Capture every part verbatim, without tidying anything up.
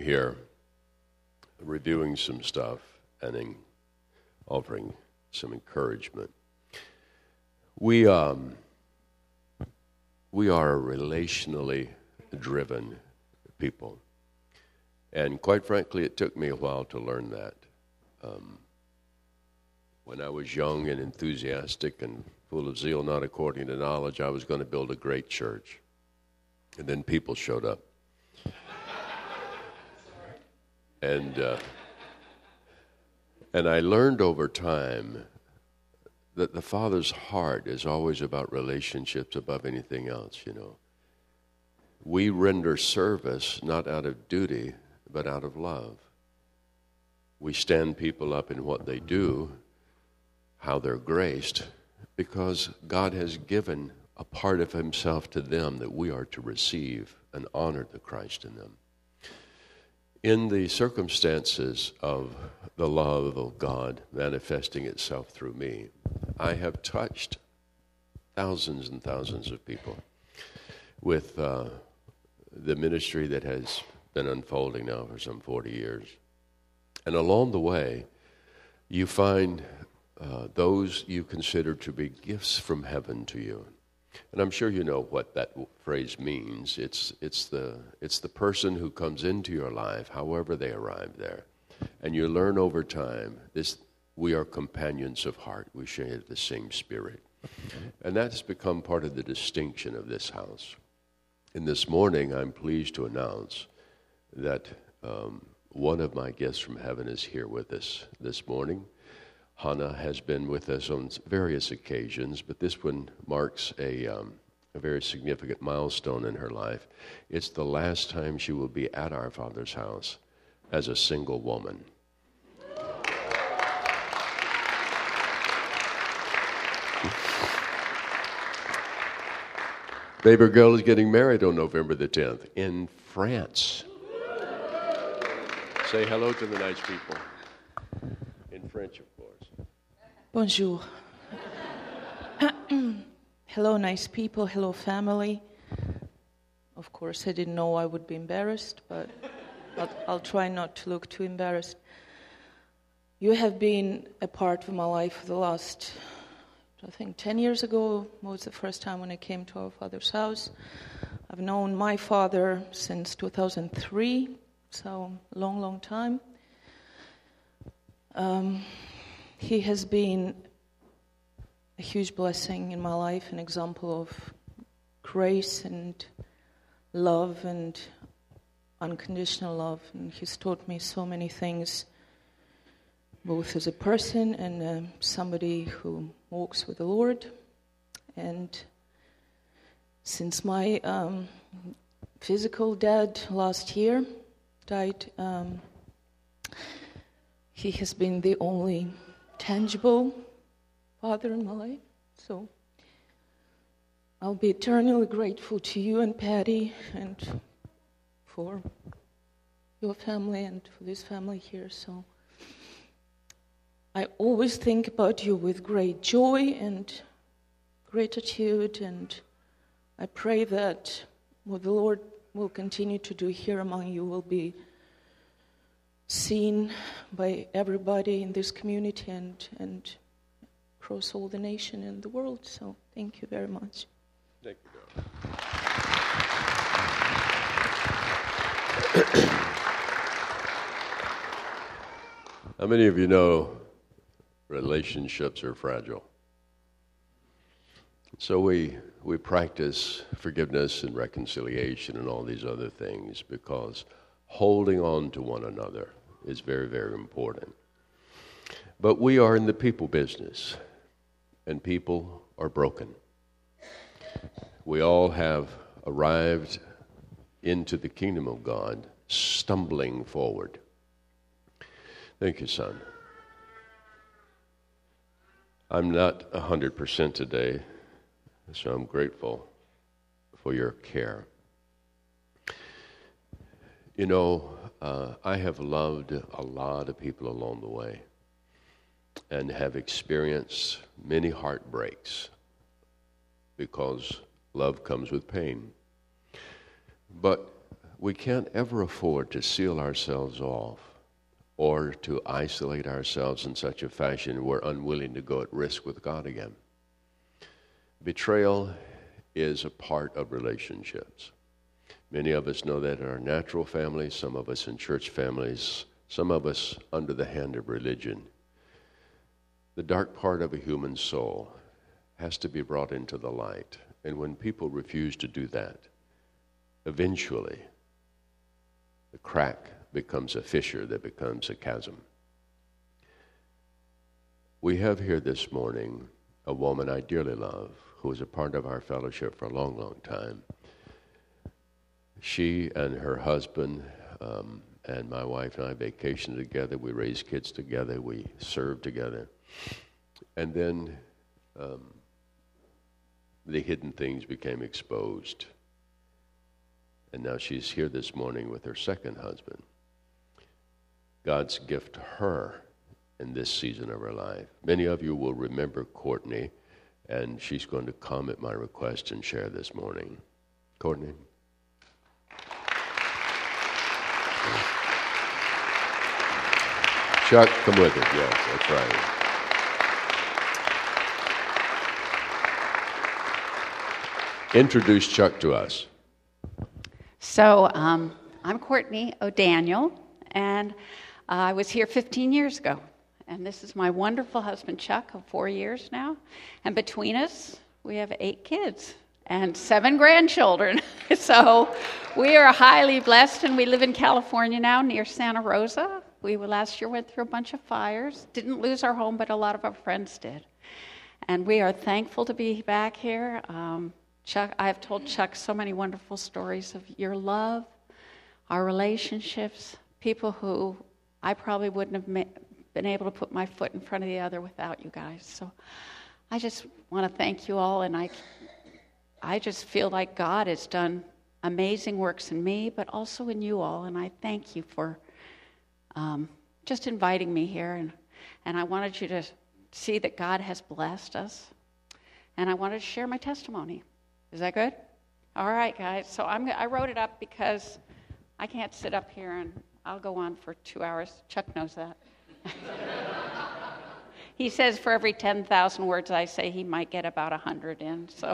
here reviewing some stuff and in offering some encouragement. We um we are a relationally driven people, and quite frankly, it took me a while to learn that. Um, when I was young and enthusiastic and full of zeal, not according to knowledge, I was going to build a great church, and then people showed up. And uh, and I learned over time that the Father's heart is always about relationships above anything else, you know. We render service not out of duty, but out of love. We stand people up in what they do, how they're graced, because God has given a part of himself to them that we are to receive and honor the Christ in them. In the circumstances of the love of God manifesting itself through me, I have touched thousands and thousands of people with uh, the ministry that has been unfolding now for some forty years. And along the way, you find uh, those you consider to be gifts from heaven to you. And I'm sure you know what that phrase means. It's it's the it's the person who comes into your life, however they arrive there, and you learn over time. This we are companions of heart. We share the same spirit, and that's become part of the distinction of this house. And this morning, I'm pleased to announce that um, one of my guests from heaven is here with us this morning. Hannah has been with us on various occasions, but this one marks a, um, a very significant milestone in her life. It's the last time she will be at our Father's house as a single woman. Baby girl is getting married on November the tenth in France. Say hello to the nice people. In French, of course. Bonjour. Hello, nice people. Hello, family. Of course, I didn't know I would be embarrassed, but I'll, I'll try not to look too embarrassed. You have been a part of my life for the last, I think, ten years ago was the first time when I came to our Father's house. I've known my father since two thousand three, so a long, long time. Um... He has been a huge blessing in my life, an example of grace and love and unconditional love. And he's taught me so many things, both as a person and uh, somebody who walks with the Lord. And since my um, physical dad last year died, um, he has been the only tangible father in my life, so I'll be eternally grateful to you and Patty and for your family and for this family here. So I always think about you with great joy and gratitude, and I pray that what the Lord will continue to do here among you will be seen by everybody in this community and, and across all the nation and the world. So thank you very much. Thank you, How many of you know relationships are fragile? So we we practice forgiveness and reconciliation and all these other things because holding on to one another is very, very important. But we are in the people business, and people are broken. We all have arrived into the kingdom of God, stumbling forward. Thank you, son. I'm not one hundred percent today, so I'm grateful for your care. You know, uh, I have loved a lot of people along the way and have experienced many heartbreaks because love comes with pain. But we can't ever afford to seal ourselves off or to isolate ourselves in such a fashion we're unwilling to go at risk with God again. Betrayal is a part of relationships. Many of us know that in our natural families, some of us in church families, some of us under the hand of religion. The dark part of a human soul has to be brought into the light. And when people refuse to do that, eventually the crack becomes a fissure that becomes a chasm. We have here this morning a woman I dearly love who was a part of our fellowship for a long, long time. She and her husband um, and my wife and I vacationed together. We raised kids together. We served together. And then um, the hidden things became exposed. And now she's here this morning with her second husband. God's gift to her in this season of her life. Many of you will remember Courtney, and she's going to come at my request and share this morning. Courtney. Chuck, come with it. Yes, that's right. Introduce Chuck to us. So um, I'm Courtney O'Daniel, and uh, I was here fifteen years ago. And this is my wonderful husband, Chuck, of four years now. And between us, we have eight kids and seven grandchildren. So we are highly blessed, and we live in California now near Santa Rosa. We last year went through a bunch of fires. Didn't lose our home, but a lot of our friends did. And we are thankful to be back here. Um, Chuck, I've told Chuck so many wonderful stories of your love, our relationships, people who I probably wouldn't have ma- been able to put my foot in front of the other without you guys. So I just want to thank you all, and I, I just feel like God has done amazing works in me, but also in you all, and I thank you for um, just inviting me here, and, and I wanted you to see that God has blessed us, and I wanted to share my testimony. Is that good? All right, guys. So I'm, I wrote it up because I can't sit up here, and I'll go on for two hours. Chuck knows that. He says for every ten thousand words I say, he might get about one hundred in. So,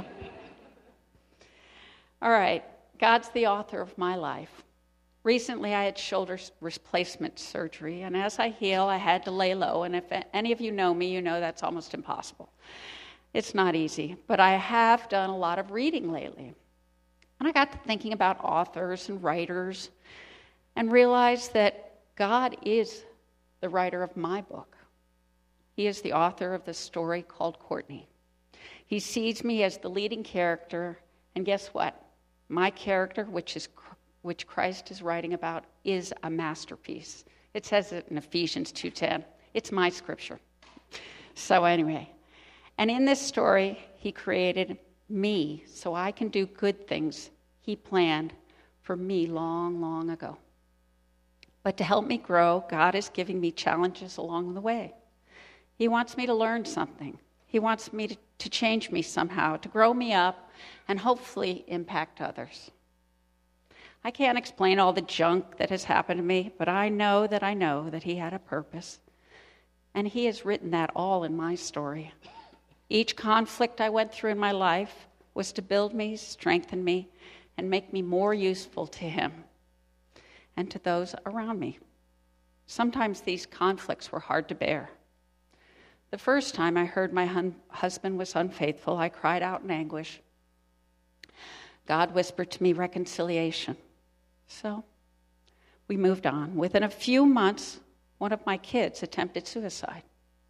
all right. God's the author of my life. Recently, I had shoulder replacement surgery, and as I heal, I had to lay low. And if any of you know me, you know that's almost impossible. It's not easy, but I have done a lot of reading lately. And I got to thinking about authors and writers and realized that God is the writer of my book. He is the author of the story called Courtney. He sees me as the leading character, and guess what? My character, which is which Christ is writing about, is a masterpiece. It says it in Ephesians two ten. It's my scripture. So anyway, and in this story, he created me so I can do good things he planned for me long, long ago. But to help me grow, God is giving me challenges along the way. He wants me to learn something. He wants me to, to change me somehow, to grow me up, and hopefully impact others. I can't explain all the junk that has happened to me, but I know that I know that he had a purpose. And he has written that all in my story. Each conflict I went through in my life was to build me, strengthen me, and make me more useful to him and to those around me. Sometimes these conflicts were hard to bear. The first time I heard my hun- husband was unfaithful, I cried out in anguish. God whispered to me reconciliation. So we moved on. Within a few months, one of my kids attempted suicide.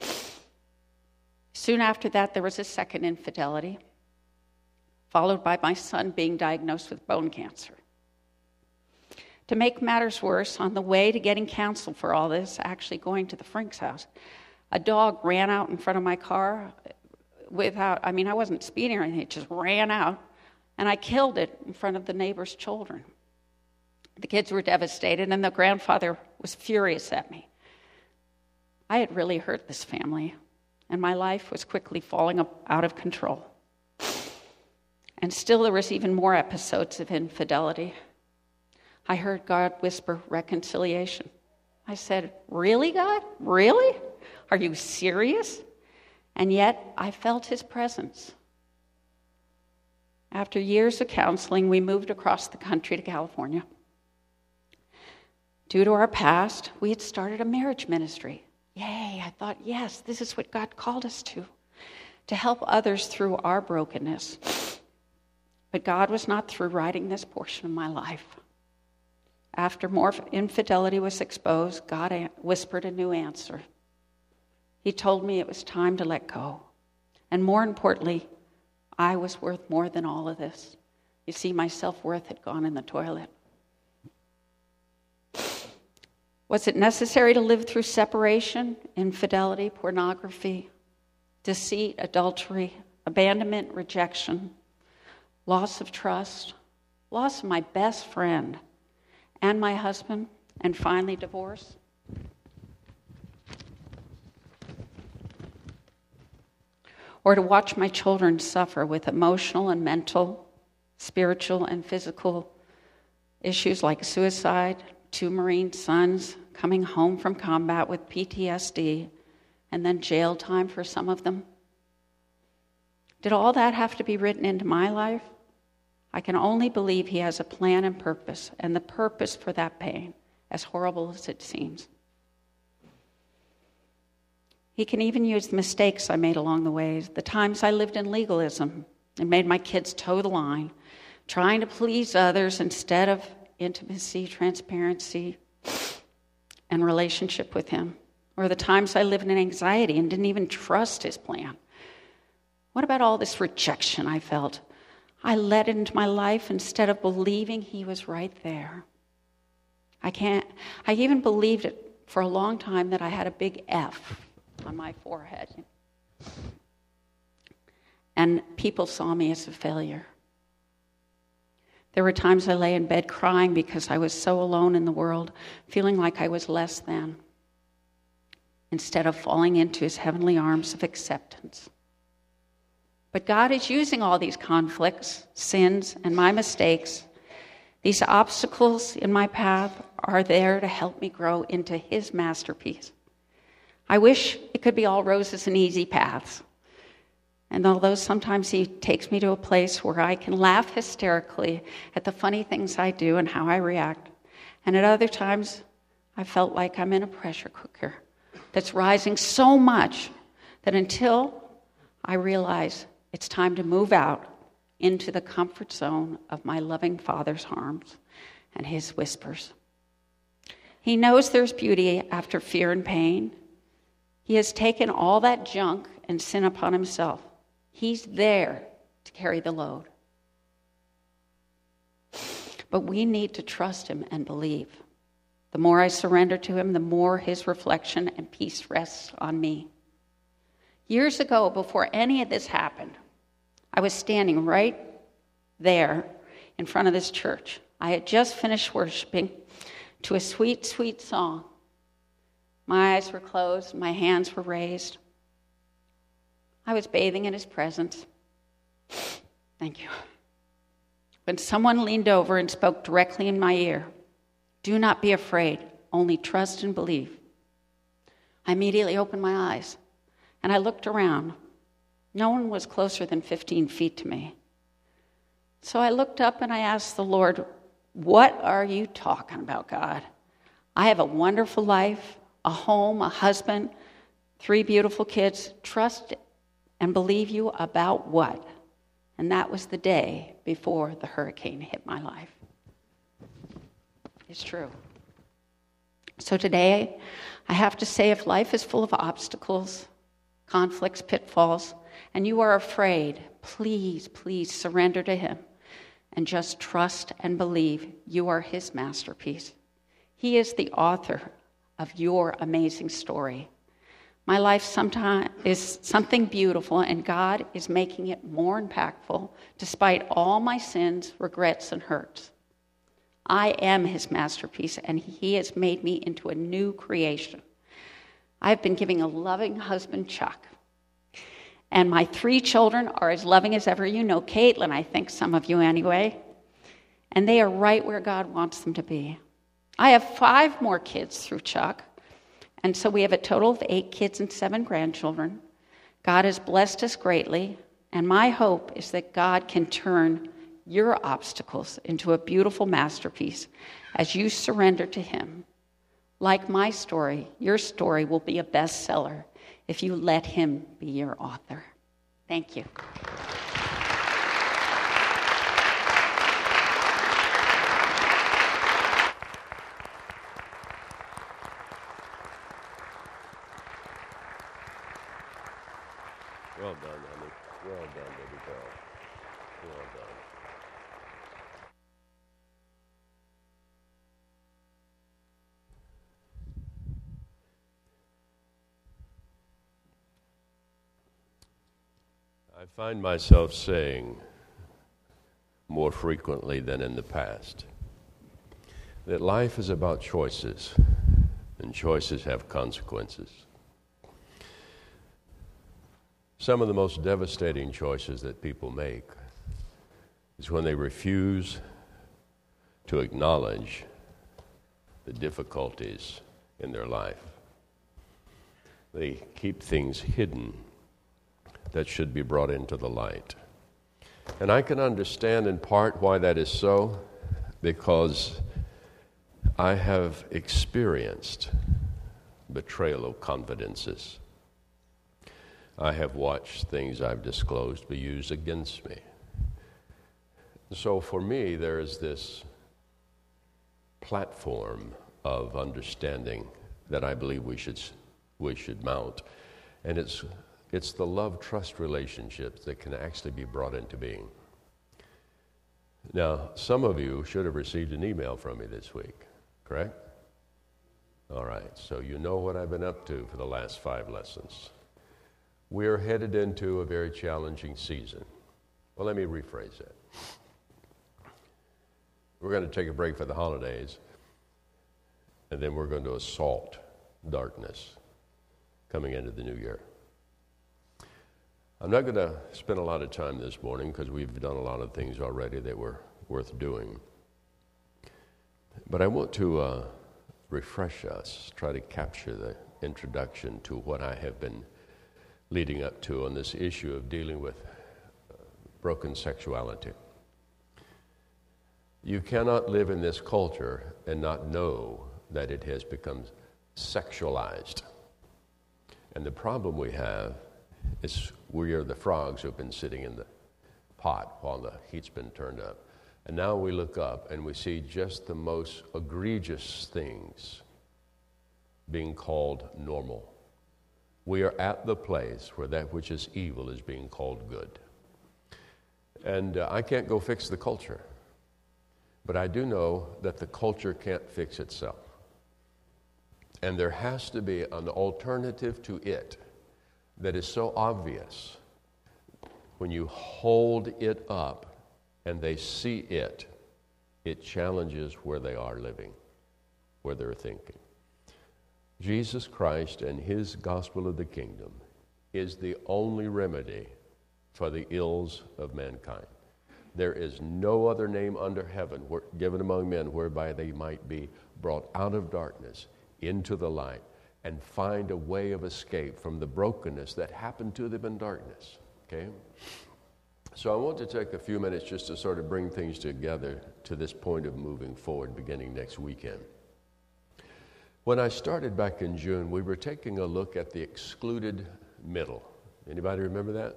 Soon after that, there was a second infidelity, followed by my son being diagnosed with bone cancer. To make matters worse, on the way to getting counsel for all this, actually going to the Frink's house, a dog ran out in front of my car without, I mean, I wasn't speeding or anything, it just ran out, and I killed it in front of the neighbor's children. The kids were devastated, and the grandfather was furious at me. I had really hurt this family, and my life was quickly falling out of control. And still there was even more episodes of infidelity. I heard God whisper reconciliation. I said, really, God? Really? Are you serious? And yet I felt his presence. After years of counseling, we moved across the country to California. Due to our past, we had started a marriage ministry. Yay, I thought, yes, this is what God called us to, to help others through our brokenness. But God was not through writing this portion of my life. After more infidelity was exposed, God whispered a new answer. He told me it was time to let go. And more importantly, I was worth more than all of this. You see, my self-worth had gone in the toilet. Was it necessary to live through separation, infidelity, pornography, deceit, adultery, abandonment, rejection, loss of trust, loss of my best friend and my husband, and finally divorce? Or to watch my children suffer with emotional and mental, spiritual and physical issues like suicide, two Marine sons coming home from combat with P T S D, and then jail time for some of them? Did all that have to be written into my life? I can only believe he has a plan and purpose, and the purpose for that pain, as horrible as it seems. He can even use the mistakes I made along the way, the times I lived in legalism and made my kids toe the line, trying to please others instead of intimacy, transparency, and relationship with him. Or the times I lived in anxiety and didn't even trust his plan. What about all this rejection I felt? I let it into my life instead of believing he was right there. I can't, I even believed it for a long time that I had a big F on my forehead. And people saw me as a failure. There were times I lay in bed crying because I was so alone in the world, feeling like I was less than, instead of falling into his heavenly arms of acceptance. But God is using all these conflicts, sins, and my mistakes. These obstacles in my path are there to help me grow into his masterpiece. I wish it could be all roses and easy paths. And although sometimes he takes me to a place where I can laugh hysterically at the funny things I do and how I react, and at other times I felt like I'm in a pressure cooker that's rising so much that until I realize it's time to move out into the comfort zone of my loving Father's arms and his whispers. He knows there's beauty after fear and pain. He has taken all that junk and sin upon himself. He's there to carry the load. But we need to trust him and believe. The more I surrender to him, the more his reflection and peace rests on me. Years ago, before any of this happened, I was standing right there in front of this church. I had just finished worshiping to a sweet, sweet song. My eyes were closed, my hands were raised. I was bathing in his presence. Thank you. When someone leaned over and spoke directly in my ear, "Do not be afraid, only trust and believe." I immediately opened my eyes, and I looked around. No one was closer than fifteen feet to me. So I looked up and I asked the Lord, "What are you talking about, God? I have a wonderful life, a home, a husband, three beautiful kids. Trust and believe you about what?" And that was the day before the hurricane hit my life. It's true. So today, I have to say, if life is full of obstacles, conflicts, pitfalls, and you are afraid, please, please surrender to him and just trust and believe you are his masterpiece. He is the author of your amazing story. My life sometimes is something beautiful, and God is making it more impactful despite all my sins, regrets, and hurts. I am his masterpiece, and he has made me into a new creation. I've been giving a loving husband, Chuck, and my three children are as loving as ever. You know Caitlin, I think some of you anyway. And they are right where God wants them to be. I have five more kids through Chuck. And so we have a total of eight kids and seven grandchildren. God has blessed us greatly. And my hope is that God can turn your obstacles into a beautiful masterpiece as you surrender to Him. Like my story, your story will be a bestseller if you let Him be your author. Thank you. Well done, honey. Well done, baby girl. Well done. I find myself saying more frequently than in the past that life is about choices, and choices have consequences. Some of the most devastating choices that people make is when they refuse to acknowledge the difficulties in their life. They keep things hidden that should be brought into the light. And I can understand in part why that is so, because I have experienced betrayal of confidences. I have watched things I've disclosed be used against me. So for me, there is this platform of understanding that I believe we should we should mount, and it's it's the love-trust relationships that can actually be brought into being. Now, some of you should have received an email from me this week, correct? All right, so you know what I've been up to for the last five lessons. We are headed into a very challenging season. Well, let me rephrase that. We're going to take a break for the holidays, and then we're going to assault darkness coming into the new year. I'm not going to spend a lot of time this morning because we've done a lot of things already that were worth doing. But I want to uh, refresh us, try to capture the introduction to what I have been leading up to on this issue of dealing with uh, broken sexuality. You cannot live in this culture and not know that it has become sexualized. And the problem we have is we are the frogs who have been sitting in the pot while the heat's been turned up. And now we look up and we see just the most egregious things being called normal. We are at the place where that which is evil is being called good. And uh, I can't go fix the culture, but I do know that the culture can't fix itself. And there has to be an alternative to it that is so obvious. When you hold it up and they see it, it challenges where they are living, where they're thinking. Jesus Christ and His gospel of the kingdom is the only remedy for the ills of mankind. There is no other name under heaven given among men whereby they might be brought out of darkness into the light and find a way of escape from the brokenness that happened to them in darkness. Okay? So I want to take a few minutes just to sort of bring things together to this point of moving forward beginning next weekend. When I started back in June, we were taking a look at the excluded middle. Anybody remember that?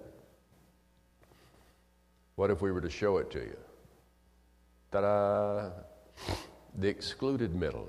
What if we were to show it to you? Ta-da! The excluded middle.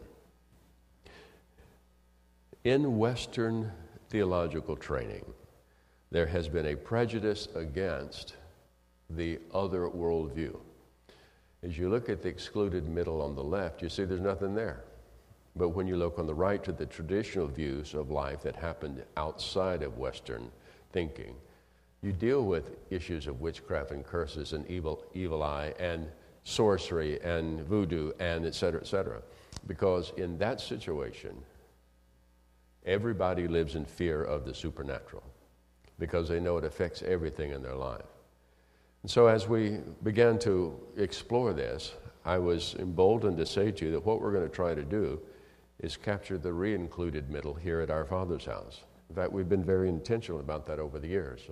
In Western theological training, there has been a prejudice against the other worldview. As you look at the excluded middle on the left, you see there's nothing there. But when you look on the right to the traditional views of life that happened outside of Western thinking, you deal with issues of witchcraft and curses and evil, evil eye and sorcery and voodoo and et cetera, et cetera. Because in that situation, everybody lives in fear of the supernatural because they know it affects everything in their life. And so as we began to explore this, I was emboldened to say to you that what we're going to try to do is capture the re-included middle here at our Father's house. In fact, we've been very intentional about that over the years.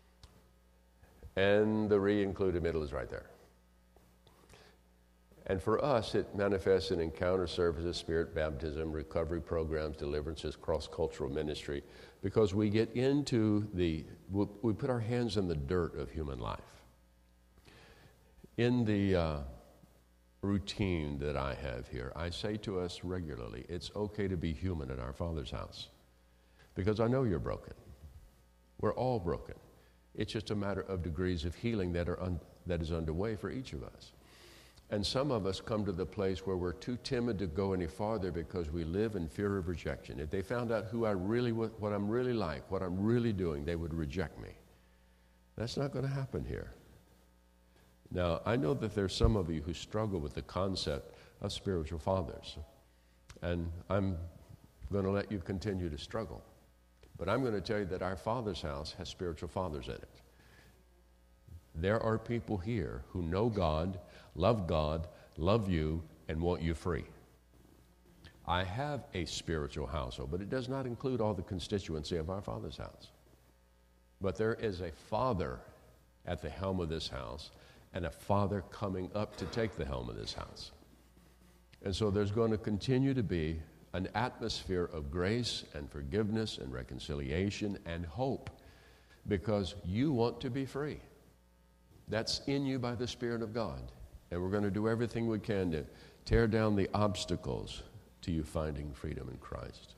And the re-included middle is right there. And for us, it manifests in encounter services, spirit baptism, recovery programs, deliverances, cross-cultural ministry, because we get into the, we put our hands in the dirt of human life. In the uh, routine that I have here, I say to us regularly, it's okay to be human at our Father's house, because I know you're broken. We're all broken. It's just a matter of degrees of healing that are un, that is underway for each of us. And some of us come to the place where we're too timid to go any farther because we live in fear of rejection. If they found out who I really, what I'm really like, what I'm really doing, they would reject me. That's not going to happen here. Now, I know that there's some of you who struggle with the concept of spiritual fathers. And I'm going to let you continue to struggle. But I'm going to tell you that our Father's house has spiritual fathers in it. There are people here who know God, love God, love you, and want you free. I have a spiritual household, but it does not include all the constituency of our Father's house. But there is a Father at the helm of this house and a Father coming up to take the helm of this house. And so there's going to continue to be an atmosphere of grace and forgiveness and reconciliation and hope because you want to be free. That's in you by the Spirit of God. And we're going to do everything we can to tear down the obstacles to you finding freedom in Christ.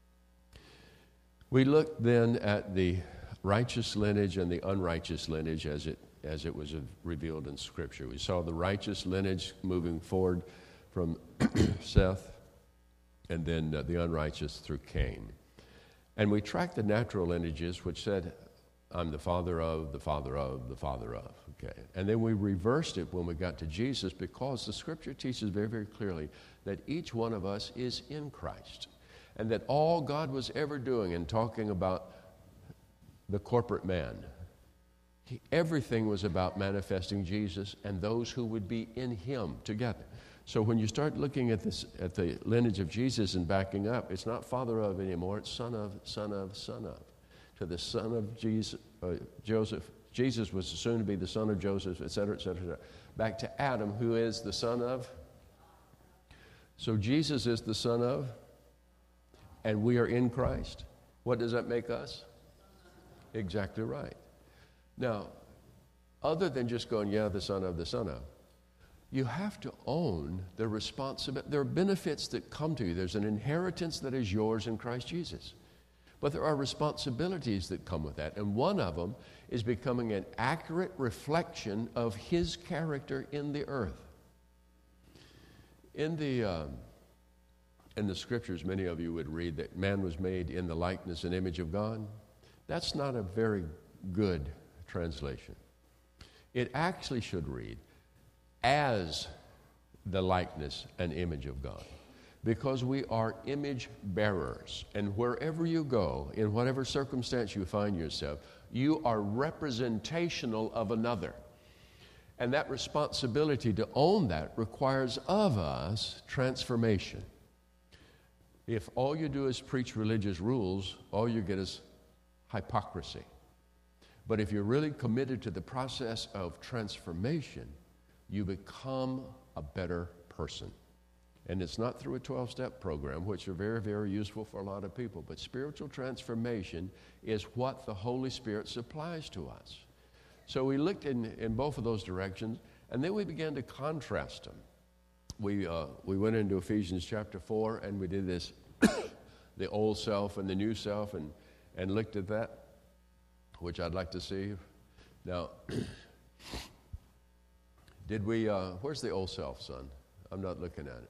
We looked then at the righteous lineage and the unrighteous lineage as it as it was revealed in Scripture. We saw the righteous lineage moving forward from Seth, and then uh, the unrighteous through Cain. And we tracked the natural lineages, which said, I'm the father of, the father of, the father of. Okay. And then we reversed it when we got to Jesus because the Scripture teaches very, very clearly that each one of us is in Christ. And that all God was ever doing in talking about the corporate man, he, everything was about manifesting Jesus and those who would be in him together. So when you start looking at this, at the lineage of Jesus and backing up, it's not father of anymore, it's son of, son of, son of. To the son of Jesus, uh, Joseph. Jesus was soon to be the son of Joseph, et cetera, et cetera, et cetera. Back to Adam, who is the son of. So Jesus is the son of, and we are in Christ. What does that make us? Exactly right. Now, other than just going, yeah, the son of, the son of, you have to own the responsibility. There are benefits that come to you. There's an inheritance that is yours in Christ Jesus. But there are responsibilities that come with that. And one of them is becoming an accurate reflection of his character in the earth. In the, um, in the Scriptures, many of you would read that man was made in the likeness and image of God. That's not a very good translation. It actually should read, as the likeness and image of God. Because we are image bearers. And wherever you go, in whatever circumstance you find yourself, you are representational of another. And that responsibility to own that requires of us transformation. If all you do is preach religious rules, all you get is hypocrisy. But if you're really committed to the process of transformation, you become a better person. And it's not through a twelve-step program, which are very, very useful for a lot of people. But spiritual transformation is what the Holy Spirit supplies to us. So we looked in, in both of those directions, and then we began to contrast them. We, uh, we went into Ephesians chapter four, and we did this, the old self and the new self, and, and looked at that, which I'd like to see. Now, did we, uh, where's the old self, son? I'm not looking at it.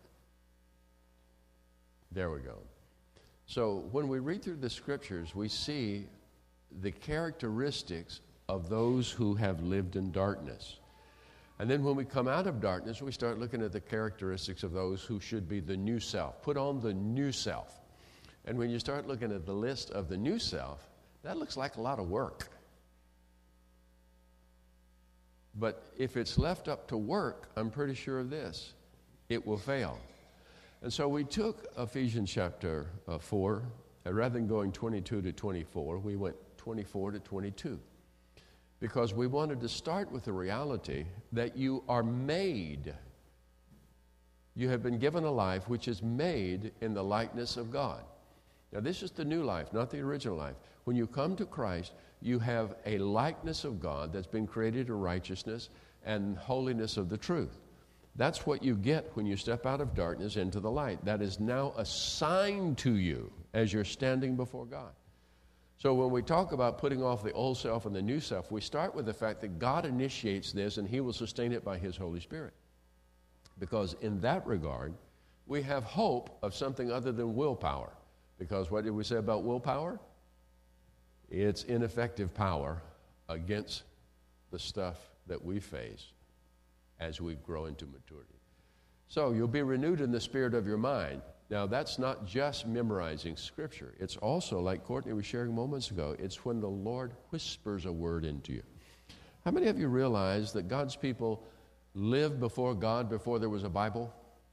There we go. So when we read through the Scriptures, we see the characteristics of those who have lived in darkness. And then when we come out of darkness, we start looking at the characteristics of those who should be the new self. Put on the new self. And when you start looking at the list of the new self, that looks like a lot of work. But if it's left up to work, I'm pretty sure of this, it will fail. And so we took Ephesians chapter uh, four, and rather than going twenty-two to twenty-four, we went twenty-four to twenty-two. Because we wanted to start with the reality that you are made. You have been given a life which is made in the likeness of God. Now, this is the new life, not the original life. When you come to Christ, you have a likeness of God that's been created in righteousness and holiness of the truth. That's what you get when you step out of darkness into the light. That is now assigned to you as you're standing before God. So when we talk about putting off the old self and the new self, we start with the fact that God initiates this and He will sustain it by His Holy Spirit. Because in that regard, we have hope of something other than willpower. Because what did we say about willpower? It's ineffective power against the stuff that we face as we grow into maturity. So you'll be renewed in the spirit of your mind. Now, that's not just memorizing Scripture. It's also, like Courtney was sharing moments ago, it's when the Lord whispers a word into you. How many of you realize that God's people lived before God before there was a Bible?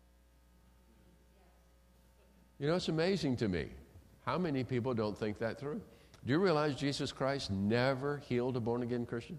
You know, it's amazing to me how many people don't think that through. Do you realize Jesus Christ never healed a born-again Christian?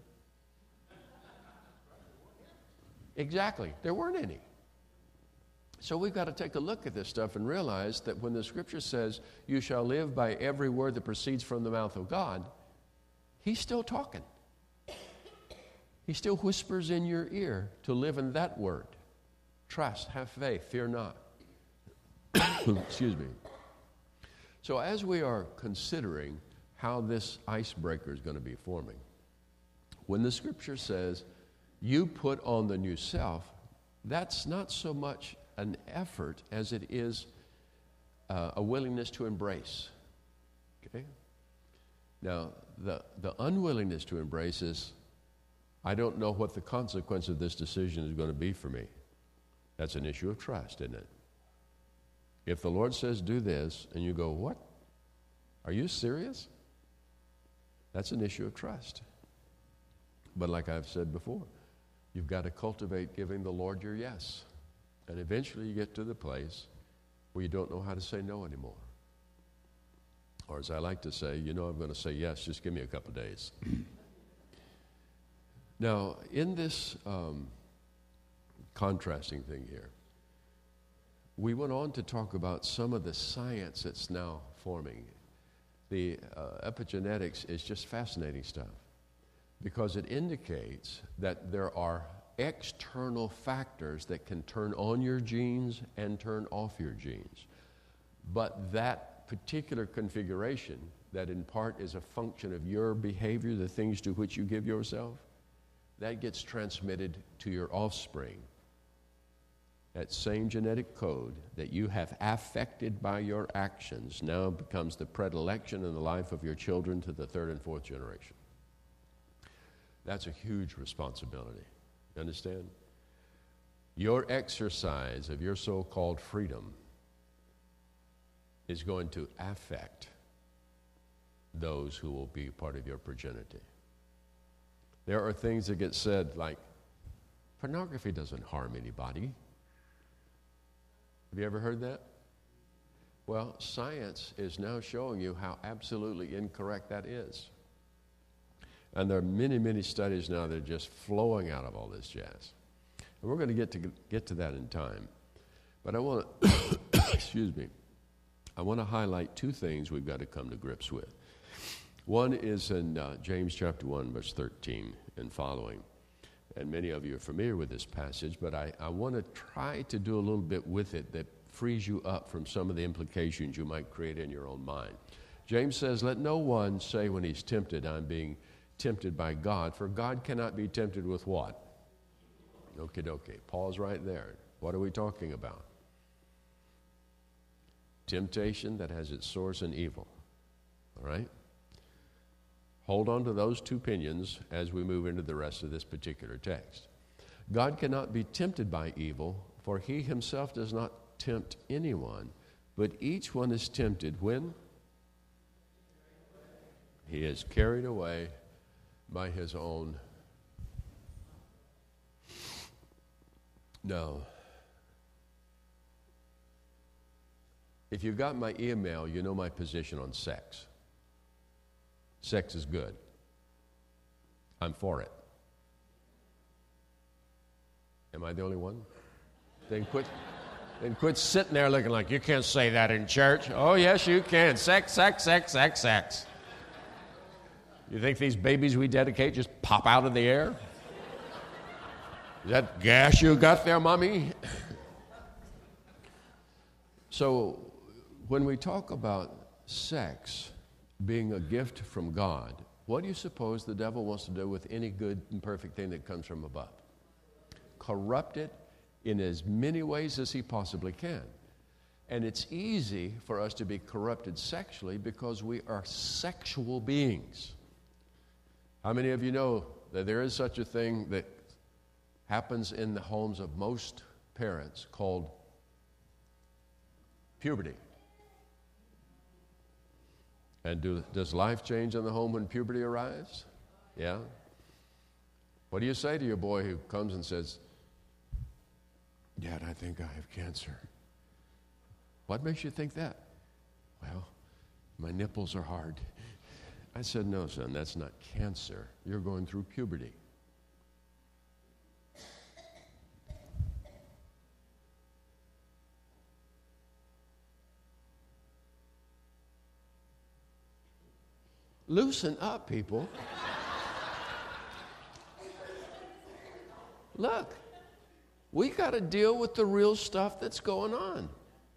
Exactly. There weren't any. So we've got to take a look at this stuff and realize that when the Scripture says, you shall live by every word that proceeds from the mouth of God, He's still talking. He still whispers in your ear to live in that word. Trust, have faith, fear not. Excuse me. So as we are considering how this icebreaker is going to be forming, when the Scripture says, you put on the new self, that's not so much an effort as it is uh, a willingness to embrace. Okay? Now, the, the unwillingness to embrace is, I don't know what the consequence of this decision is going to be for me. That's an issue of trust, isn't it? If the Lord says, do this, and you go, what? Are you serious? That's an issue of trust. But like I've said before, you've got to cultivate giving the Lord your yes. And eventually you get to the place where you don't know how to say no anymore. Or as I like to say, you know I'm going to say yes, just give me a couple days. Now, in this um, contrasting thing here, we went on to talk about some of the science that's now forming. The uh, epigenetics is just fascinating stuff because it indicates that there are external factors that can turn on your genes and turn off your genes. But that particular configuration, that in part is a function of your behavior, the things to which you give yourself, that gets transmitted to your offspring. That same genetic code that you have affected by your actions now becomes the predilection in the life of your children to the third and fourth generation. That's a huge responsibility. You understand? Your exercise of your so-called freedom is going to affect those who will be part of your progeny. There are things that get said like, pornography doesn't harm anybody. Have you ever heard that? Well, science is now showing you how absolutely incorrect that is. And there are many, many studies now that are just flowing out of all this jazz. And we're going to get to get to that in time. But I want to, excuse me, I want to highlight two things we've got to come to grips with. One is in uh, James chapter one, verse thirteen and following. And many of you are familiar with this passage, but I, I want to try to do a little bit with it that frees you up from some of the implications you might create in your own mind. James says, let no one say when he's tempted, I'm being tempted by God, for God cannot be tempted with what? Okie dokie. Paul's right there. What are we talking about? Temptation that has its source in evil. All right? Hold on to those two opinions as we move into the rest of this particular text. God cannot be tempted by evil, for he himself does not tempt anyone, but each one is tempted when he is carried away by his own No. If you got my email, you know my position on sex. Sex is good. I'm for it. Am I the only one? Then quit, then quit sitting there looking like you can't say that in church. Oh, yes, you can. Sex, sex, sex, sex, sex. You think these babies we dedicate just pop out of the air? Is that gas you got there, Mommy? So, when we talk about sex being a gift from God, what do you suppose the devil wants to do with any good and perfect thing that comes from above? Corrupt it in as many ways as he possibly can. And it's easy for us to be corrupted sexually because we are sexual beings. How many of you know that there is such a thing that happens in the homes of most parents called puberty? And do, does life change in the home when puberty arrives? Yeah? What do you say to your boy who comes and says, Dad, I think I have cancer? What makes you think that? Well, my nipples are hard. I said, no, son, that's not cancer. You're going through puberty. Loosen up, people. Look, we got to deal with the real stuff that's going on.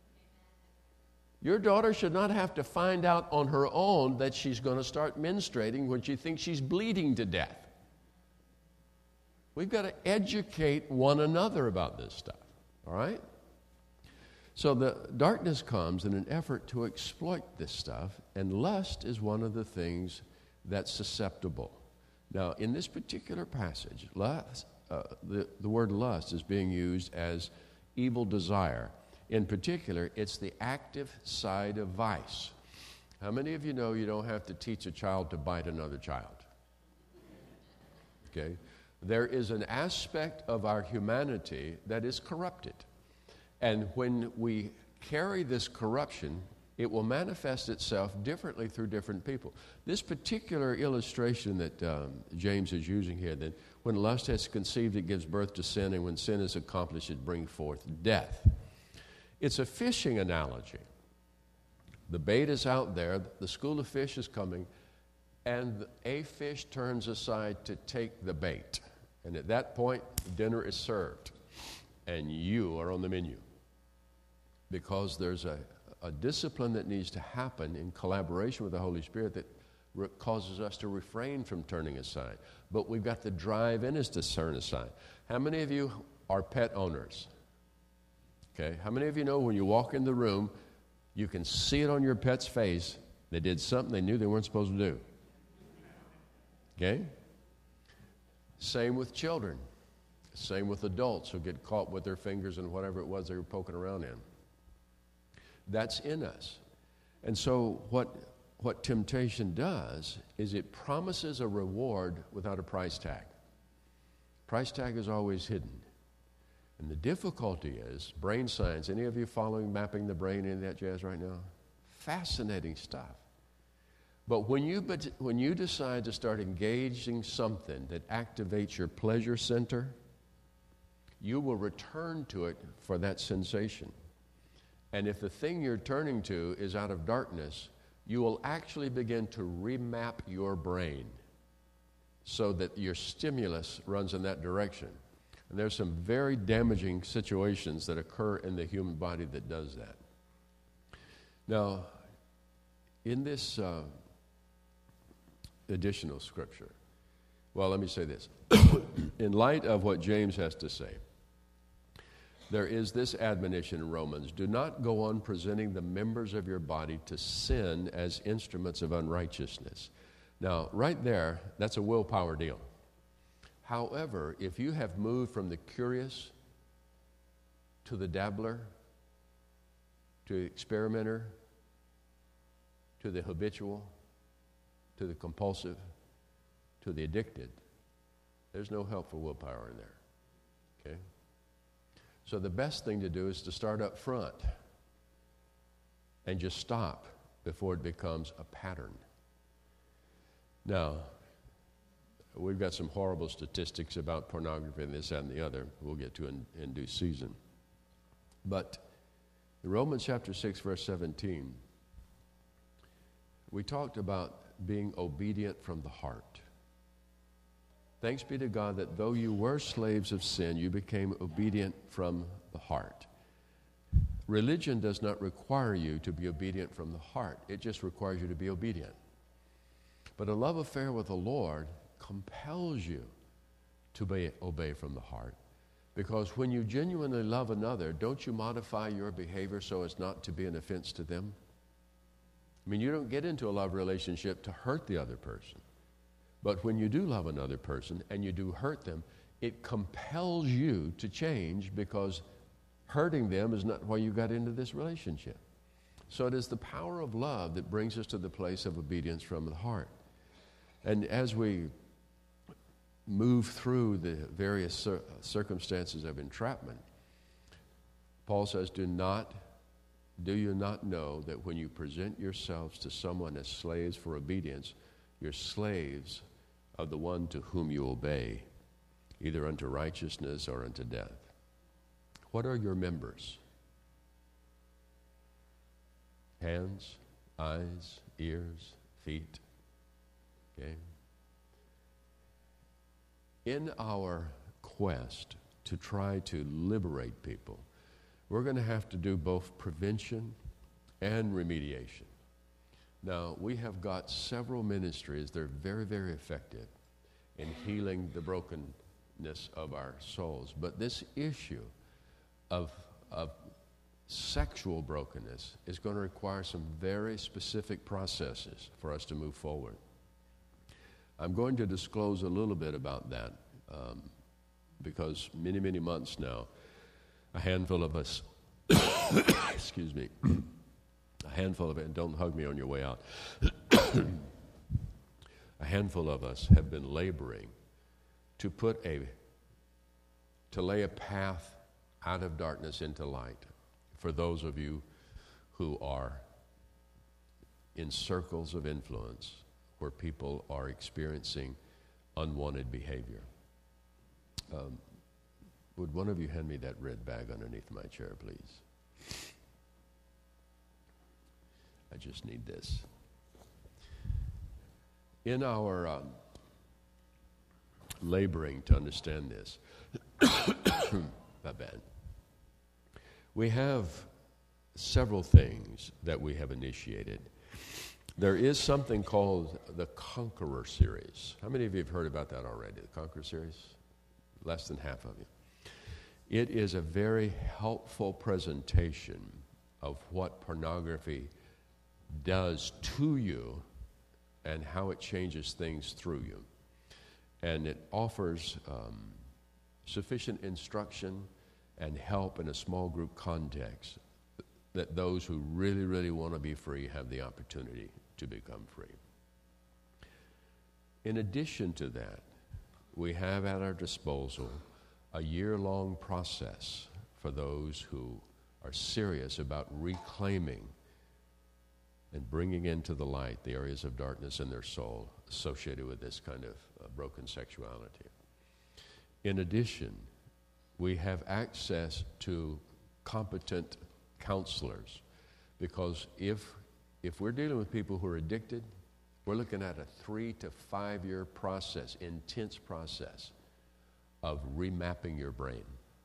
Your daughter should not have to find out on her own that she's going to start menstruating when she thinks she's bleeding to death. We've got to educate one another about this stuff, all right? So the darkness comes in an effort to exploit this stuff, and lust is one of the things that's susceptible. Now, in this particular passage, lust, uh, the, the word lust is being used as evil desire. In particular, it's the active side of vice. How many of you know you don't have to teach a child to bite another child? Okay? There is an aspect of our humanity that is corrupted. And when we carry this corruption, it will manifest itself differently through different people. This particular illustration that um, James is using here, that when lust has conceived, it gives birth to sin, and when sin is accomplished, it brings forth death. It's a fishing analogy. The bait is out there, the school of fish is coming, and a fish turns aside to take the bait. And at that point, dinner is served, and you are on the menu. Because there's a, a discipline that needs to happen in collaboration with the Holy Spirit that re- causes us to refrain from turning aside. But we've got the drive in us to turn aside. How many of you are pet owners? Okay. How many of you know when you walk in the room, you can see it on your pet's face, they did something they knew they weren't supposed to do? Okay? Same with children. Same with adults who get caught with their fingers in whatever it was they were poking around in. That's in us. And so what, what temptation does is it promises a reward without a price tag. Price tag is always hidden. And the difficulty is, brain science, any of you following mapping the brain, any of that jazz right now? Fascinating stuff. But when you, when you decide to start engaging something that activates your pleasure center, you will return to it for that sensation. And if the thing you're turning to is out of darkness, you will actually begin to remap your brain so that your stimulus runs in that direction. And there's some very damaging situations that occur in the human body that does that. Now, in this uh, additional scripture, well, let me say this. In light of what James has to say, there is this admonition in Romans: do not go on presenting the members of your body to sin as instruments of unrighteousness. Now, right there, that's a willpower deal. However, if you have moved from the curious to the dabbler, to the experimenter, to the habitual, to the compulsive, to the addicted, there's no help for willpower in there. Okay? So the best thing to do is to start up front and just stop before it becomes a pattern. Now, we've got some horrible statistics about pornography and this, that, and the other we'll get to in, in due season. But in Romans chapter six, verse seventeen, we talked about being obedient from the heart. Thanks be to God that though you were slaves of sin, you became obedient from the heart. Religion does not require you to be obedient from the heart. It just requires you to be obedient. But a love affair with the Lord compels you to obey, obey from the heart. Because when you genuinely love another, don't you modify your behavior so as not to be an offense to them? I mean, you don't get into a love relationship to hurt the other person. But when you do love another person and you do hurt them, it compels you to change because hurting them is not why you got into this relationship. So it is the power of love that brings us to the place of obedience from the heart. And as we move through the various cir- circumstances of entrapment, Paul says, do not, do you not know that when you present yourselves to someone as slaves for obedience, you're slaves of the one to whom you obey, either unto righteousness or unto death? What are your members? Hands, eyes, ears, feet. Okay? In our quest to try to liberate people, we're going to have to do both prevention and remediation. Now, we have got several ministries that are very, very effective in healing the brokenness of our souls. But this issue of, of sexual brokenness is going to require some very specific processes for us to move forward. I'm going to disclose a little bit about that um, because many, many months now, a handful of us, excuse me, a handful of, and don't hug me on your way out, a handful of us have been laboring to put a, to lay a path out of darkness into light for those of you who are in circles of influence where people are experiencing unwanted behavior. Um, would one of you hand me that red bag underneath my chair, please? I just need this. In our um, laboring to understand this, my bad, we have several things that we have initiated. There is something called the Conqueror Series. How many of you have heard about that already, the Conqueror Series? Less than half of you. It is a very helpful presentation of what pornography does to you and how it changes things through you. And it offers um, sufficient instruction and help in a small group context that those who really, really want to be free have the opportunity to become free. In addition to that, we have at our disposal a year-long process for those who are serious about reclaiming and bringing into the light the areas of darkness in their soul associated with this kind of uh, broken sexuality. In addition, we have access to competent counselors, because if if we're dealing with people who are addicted, we're looking at a three to five year process, intense process of remapping your brain.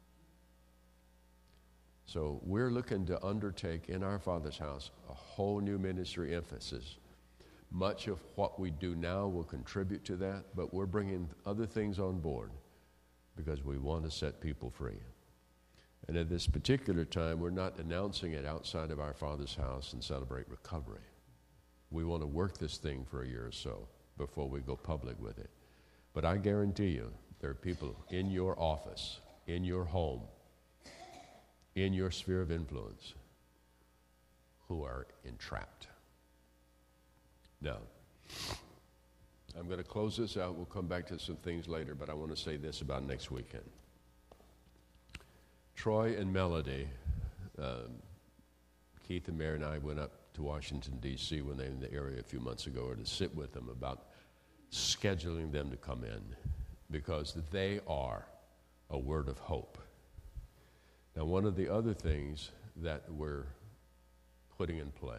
So we're looking to undertake in our Father's house a whole new ministry emphasis. Much of what we do now will contribute to that, but we're bringing other things on board because we want to set people free. And at this particular time, we're not announcing it outside of our Father's house and celebrate recovery. We want to work this thing for a year or so before we go public with it. But I guarantee you, there are people in your office, in your home, in your sphere of influence who are entrapped. Now, I'm going to close this out. We'll come back to some things later, but I want to say this about next weekend. Troy and Melody, um, Keith and Mary and I went up to Washington, D C when they were in the area a few months ago, or to sit with them about scheduling them to come in, because they are a word of hope. Now, one of the other things that we're putting in play,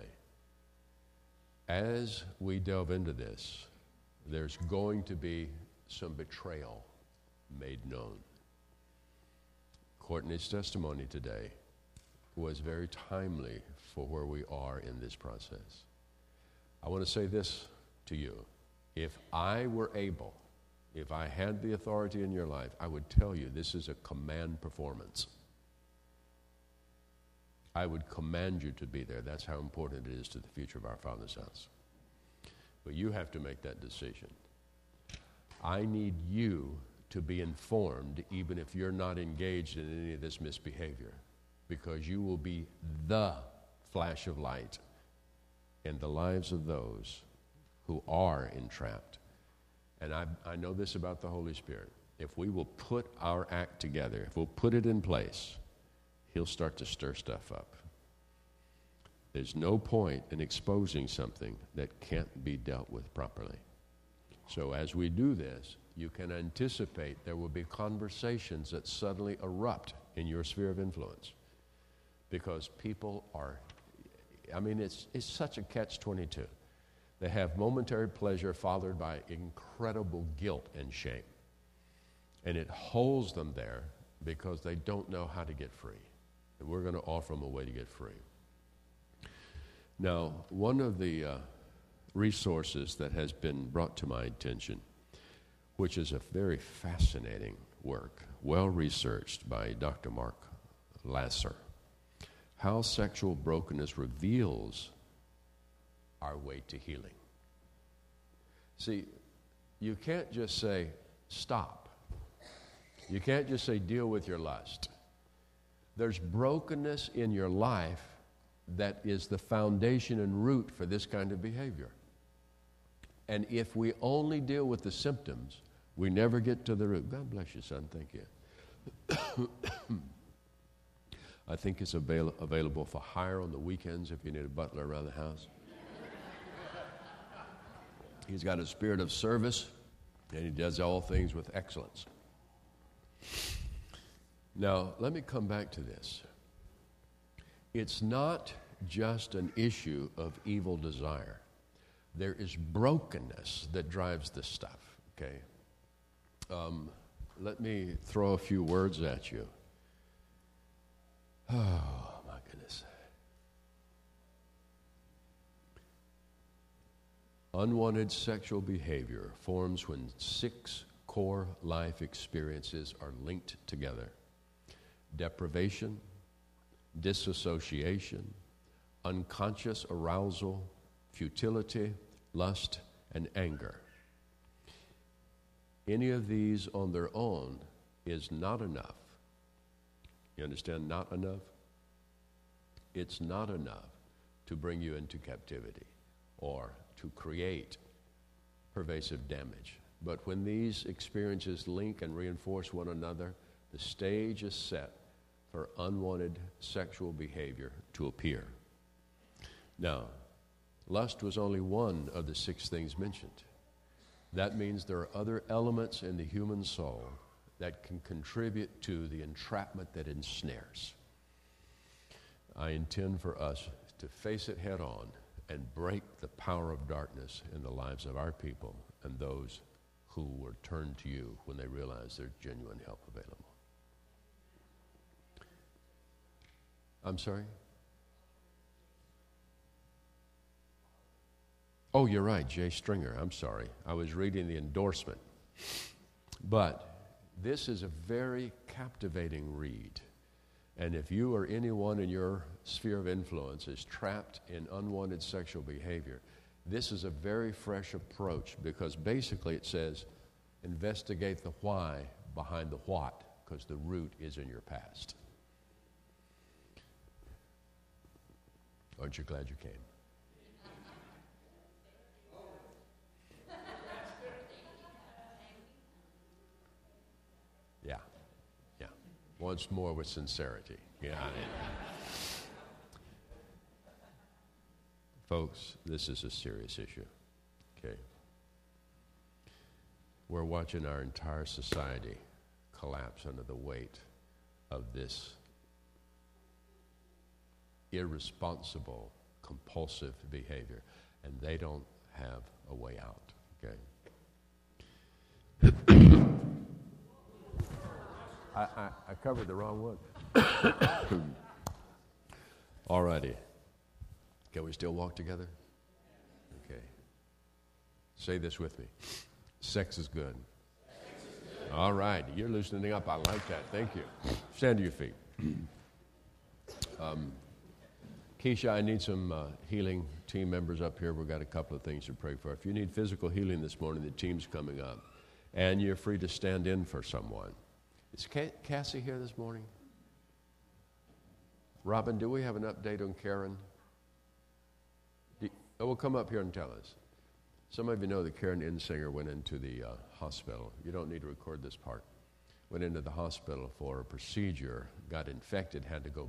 as we delve into this, there's going to be some betrayal made known. Courtney's testimony today was very timely for where we are in this process. I want to say this to you. If I were able, if I had the authority in your life, I would tell you this is a command performance. I would command you to be there. That's how important it is to the future of our Father's house. But you have to make that decision. I need you to be informed even if you're not engaged in any of this misbehavior, because you will be the flash of light in the lives of those who are entrapped. And I, I know this about the Holy Spirit. If we will put our act together, if we'll put it in place, He'll start to stir stuff up. There's no point in exposing something that can't be dealt with properly. So as we do this, you can anticipate there will be conversations that suddenly erupt in your sphere of influence, because people are, I mean, it's, it's such a catch twenty-two. They have momentary pleasure followed by incredible guilt and shame. And it holds them there because they don't know how to get free. And we're going to offer them a way to get free. Now, one of the uh, resources that has been brought to my attention, which is a very fascinating work, well researched by Doctor Mark Lasser, How Sexual Brokenness Reveals Our Way to Healing. See, you can't just say, stop. You can't just say, deal with your lust. There's brokenness in your life that is the foundation and root for this kind of behavior. And if we only deal with the symptoms, we never get to the root. God bless you, son. Thank you. I think it's avail- available for hire on the weekends if you need a butler around the house. He's got a spirit of service, and he does all things with excellence. Now, let me come back to this. It's not just an issue of evil desire. There is brokenness that drives this stuff, okay? Um, let me throw a few words at you. Oh, my goodness. Unwanted sexual behavior forms when six core life experiences are linked together: deprivation, disassociation, unconscious arousal, futility, lust, and anger. Any of these on their own is not enough. You understand? Not enough? It's not enough to bring you into captivity or to create pervasive damage. But when these experiences link and reinforce one another, the stage is set for unwanted sexual behavior to appear. Now, lust was only one of the six things mentioned. That means there are other elements in the human soul that can contribute to the entrapment that ensnares. I intend for us to face it head on and break the power of darkness in the lives of our people and those who will turn to you when they realize there's genuine help available. I'm sorry? Oh, you're right, Jay Stringer. I'm sorry. I was reading the endorsement. But this is a very captivating read. And if you or anyone in your sphere of influence is trapped in unwanted sexual behavior, this is a very fresh approach, because basically it says, investigate the why behind the what, because the root is in your past. Aren't you glad you came? Yeah, yeah. One once more with sincerity. Yeah. Folks, this is a serious issue, okay? We're watching our entire society collapse under the weight of this irresponsible, compulsive behavior, and they don't have a way out, okay? I, I, I covered the wrong one. All righty. Can we still walk together? Okay. Say this with me. Sex is good. All right. You're loosening up. I like that. Thank you. Stand to your feet. Um, Keisha, I need some uh, healing team members up here. We've got a couple of things to pray for. If you need physical healing this morning, the team's coming up. And you're free to stand in for someone. Is Cassie here this morning? Robin, do we have an update on Karen? Do, oh, well, come up here and tell us. Some of you know that Karen Insinger went into the uh, hospital. You don't need to record this part. Went into the hospital for a procedure, got infected, had to go